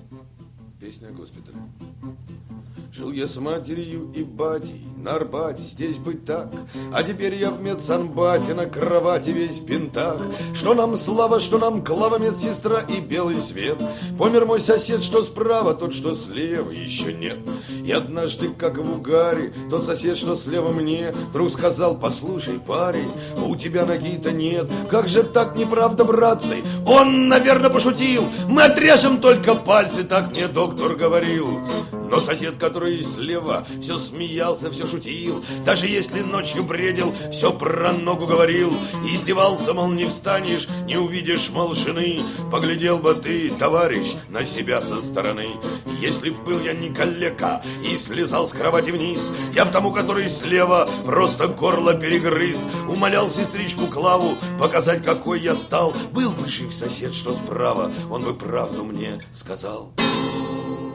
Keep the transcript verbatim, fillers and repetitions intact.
Песня о госпитале. Жил я с матерью и батей на Арбате, здесь быть так. А теперь я в медсанбате, на кровати весь в бинтах. Что нам слава, что нам клава, медсестра и белый свет. Помер мой сосед, что справа, тот, что слева, еще нет. И однажды, как в угаре, тот сосед, что слева мне, вдруг сказал: послушай, парень, у тебя ноги-то нет. Как же так, неправда, братцы? Он, наверное, пошутил. Мы отрежем только пальцы, так мне доктор говорил. Но сосед, который слева, все смеялся, все шутил. Даже если ночью бредил, все про ногу говорил. И издевался, мол, не встанешь, не увидишь, мол, жены. Поглядел бы ты, товарищ, на себя со стороны. Если б был я не калека и слезал с кровати вниз, я б тому, который слева, просто горло перегрыз. Умолял сестричку Клаву показать, какой я стал. Был бы жив сосед, что справа, он бы правду мне сказал.